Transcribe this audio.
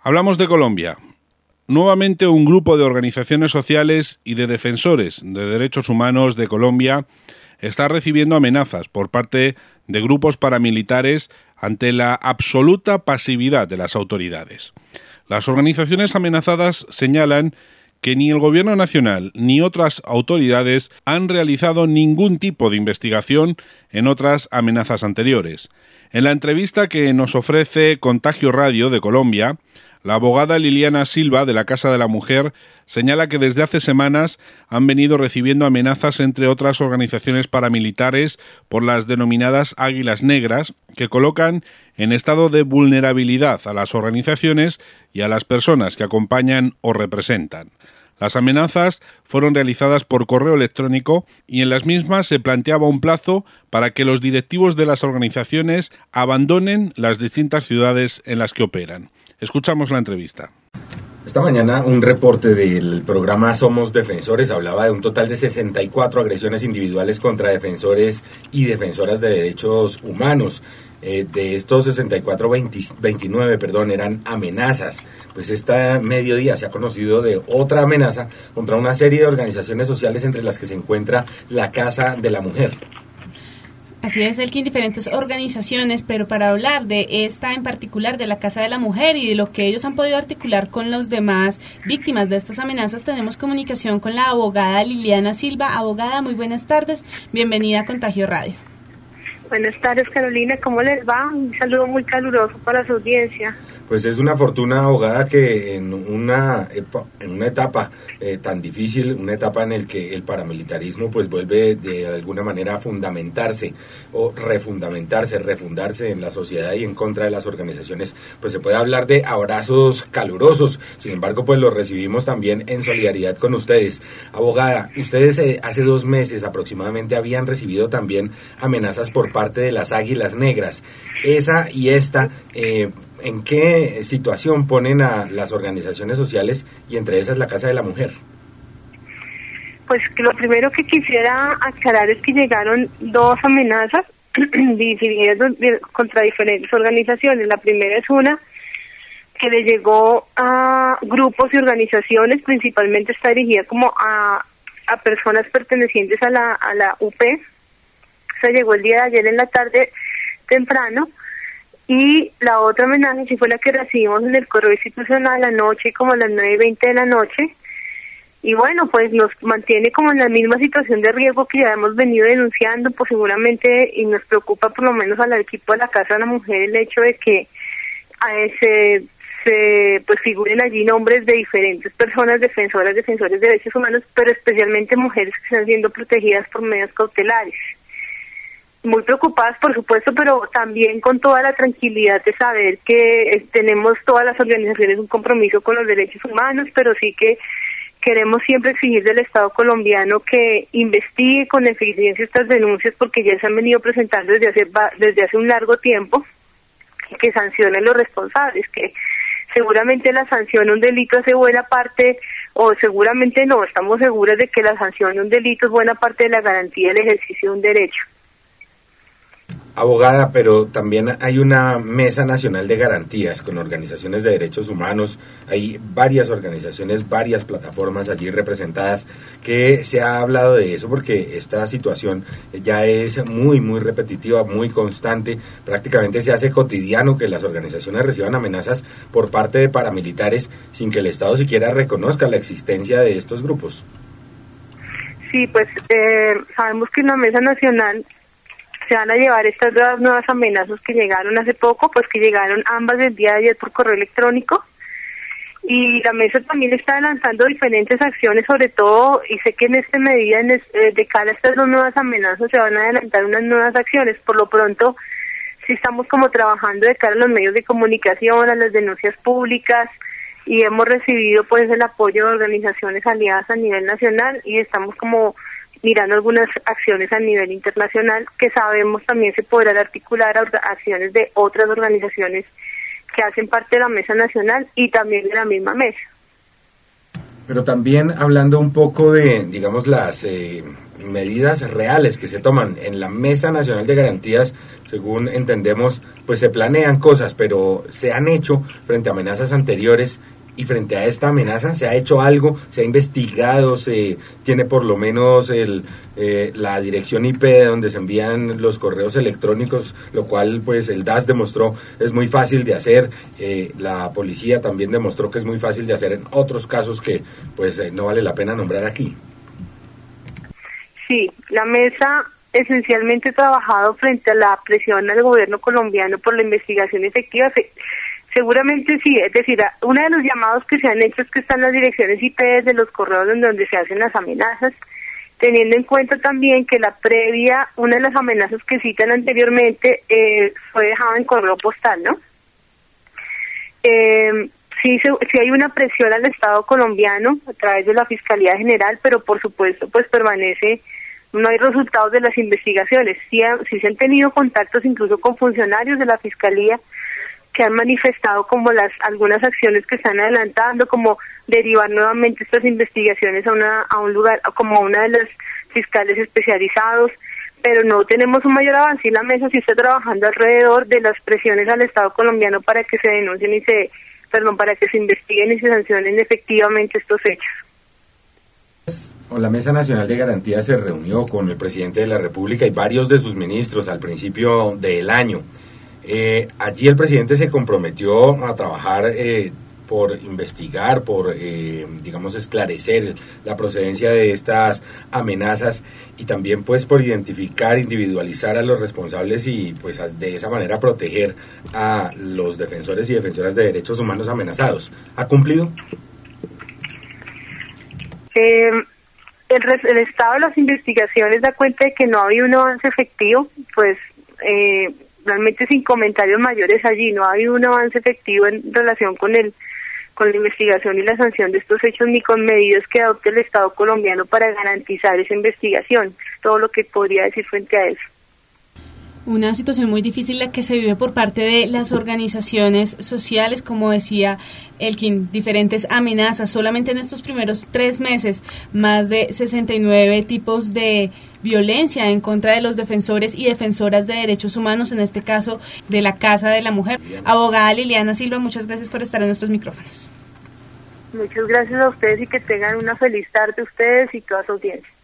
Hablamos de Colombia. Nuevamente un grupo de organizaciones sociales y de defensores de derechos humanos de Colombia está recibiendo amenazas por parte de grupos paramilitares ante la absoluta pasividad de las autoridades. Las organizaciones amenazadas señalan que ni el Gobierno Nacional ni otras autoridades han realizado ningún tipo de investigación en otras amenazas anteriores. En la entrevista que nos ofrece Contagio Radio de Colombia, la abogada Liliana Silva, de la Casa de la Mujer, señala que desde hace semanas han venido recibiendo amenazas, entre otras organizaciones paramilitares, por las denominadas Águilas Negras, que colocan en estado de vulnerabilidad a las organizaciones y a las personas que acompañan o representan. Las amenazas fueron realizadas por correo electrónico y en las mismas se planteaba un plazo para que los directivos de las organizaciones abandonen las distintas ciudades en las que operan. Escuchamos la entrevista. Esta mañana un reporte del programa Somos Defensores hablaba de un total de 64 agresiones individuales contra defensores y defensoras de derechos humanos. De estos 64, 29 eran amenazas. Pues este mediodía se ha conocido de otra amenaza contra una serie de organizaciones sociales, entre las que se encuentra la Casa de la Mujer. Así es, Elkin, diferentes organizaciones, pero para hablar de esta en particular, de la Casa de la Mujer y de lo que ellos han podido articular con los demás víctimas de estas amenazas, tenemos comunicación con la abogada Liliana Silva. Abogada, muy buenas tardes, bienvenida a Contagio Radio. Buenas tardes, Carolina, ¿cómo les va? Un saludo muy caluroso para su audiencia. Pues es una fortuna, abogada, que en una etapa tan difícil, una etapa en la que el paramilitarismo pues vuelve de alguna manera a fundamentarse o refundarse en la sociedad y en contra de las organizaciones, pues se puede hablar de abrazos calurosos. Sin embargo, pues los recibimos también en solidaridad con ustedes. Abogada, ustedes hace 2 meses aproximadamente habían recibido también amenazas por parte de las Águilas Negras. Esa y esta, ¿en qué situación ponen a las organizaciones sociales y entre esas la Casa de la Mujer? Pues lo primero que quisiera aclarar es que llegaron 2 amenazas dirigidas contra diferentes organizaciones. La primera es una que le llegó a grupos y organizaciones, principalmente está dirigida como a personas pertenecientes a la UP. Se llegó el día de ayer en la tarde temprano. Y la otra amenaza sí fue la que recibimos en el correo institucional anoche, como a las 9:20 de la noche. Y bueno, pues nos mantiene como en la misma situación de riesgo que ya hemos venido denunciando, pues seguramente, y nos preocupa por lo menos al equipo de la Casa de la Mujer el hecho de que pues figuren allí nombres de diferentes personas, defensores de derechos humanos, pero especialmente mujeres que están siendo protegidas por medidas cautelares. Muy preocupadas, por supuesto, pero también con toda la tranquilidad de saber que tenemos todas las organizaciones un compromiso con los derechos humanos, pero sí que queremos siempre exigir del Estado colombiano que investigue con eficiencia estas denuncias, porque ya se han venido presentando desde hace un largo tiempo, y que sancione a los responsables, que seguramente la sanción a un delito hace buena parte, o seguramente no, estamos seguras de que la sanción a un delito es buena parte de la garantía del ejercicio de un derecho. Abogada, pero también hay una Mesa Nacional de Garantías con organizaciones de derechos humanos. Hay varias organizaciones, varias plataformas allí representadas, que se ha hablado de eso porque esta situación ya es muy repetitiva, muy constante. Prácticamente se hace cotidiano que las organizaciones reciban amenazas por parte de paramilitares sin que el Estado siquiera reconozca la existencia de estos grupos. Sí, pues sabemos que en la Mesa Nacional se van a llevar estas 2 nuevas amenazas que llegaron hace poco, pues que llegaron ambas el día de ayer por correo electrónico, y la mesa también está adelantando diferentes acciones, sobre todo, y sé que en esta medida, de cara a estas 2 nuevas amenazas, se van a adelantar unas nuevas acciones. Por lo pronto, sí estamos como trabajando de cara a los medios de comunicación, a las denuncias públicas, y hemos recibido pues el apoyo de organizaciones aliadas a nivel nacional, y estamos como mirando algunas acciones a nivel internacional que sabemos también se podrán articular a acciones de otras organizaciones que hacen parte de la Mesa Nacional y también de la misma mesa. Pero también hablando un poco de, digamos, las medidas reales que se toman en la Mesa Nacional de Garantías, según entendemos, pues se planean cosas, pero se han hecho frente a amenazas anteriores. Y frente a esta amenaza, ¿se ha hecho algo? ¿Se ha investigado? ¿Se tiene por lo menos la dirección IP de donde se envían los correos electrónicos? Lo cual, pues, el DAS demostró es muy fácil de hacer. La policía también demostró que es muy fácil de hacer en otros casos que, pues, no vale la pena nombrar aquí. Sí, la mesa esencialmente ha trabajado frente a la presión al gobierno colombiano por la investigación efectiva. Seguramente sí, es decir, uno de los llamados que se han hecho es que están las direcciones IP de los correos en donde se hacen las amenazas, teniendo en cuenta también que una de las amenazas que citan anteriormente fue dejada en correo postal, ¿no? Sí hay una presión al Estado colombiano a través de la Fiscalía General, pero por supuesto pues no hay resultados de las investigaciones. Sí se han tenido contactos incluso con funcionarios de la Fiscalía que han manifestado como algunas acciones que están adelantando, como derivar nuevamente estas investigaciones a un lugar, como una de los fiscales especializados, pero no tenemos un mayor avance y la mesa sí está trabajando alrededor de las presiones al Estado colombiano para que se denuncien para que se investiguen y se sancionen efectivamente estos hechos. La Mesa Nacional de Garantías se reunió con el presidente de la República y varios de sus ministros al principio del año. Allí el presidente se comprometió a trabajar por investigar, por, esclarecer la procedencia de estas amenazas y también pues por identificar, individualizar a los responsables y pues de esa manera proteger a los defensores y defensoras de derechos humanos amenazados. ¿Ha cumplido? El estado de las investigaciones da cuenta de que no ha habido un avance efectivo, pues realmente sin comentarios mayores allí, no ha habido un avance efectivo en relación con la investigación y la sanción de estos hechos, ni con medidas que adopte el Estado colombiano para garantizar esa investigación. Todo lo que podría decir frente a eso. Una situación muy difícil la que se vive por parte de las organizaciones sociales, como decía Elkin, diferentes amenazas. Solamente en estos primeros 3 meses, más de 69 tipos de violencia en contra de los defensores y defensoras de derechos humanos, en este caso de la Casa de la Mujer. Abogada Liliana Silva, muchas gracias por estar en nuestros micrófonos. Muchas gracias a ustedes y que tengan una feliz tarde ustedes y toda su audiencia.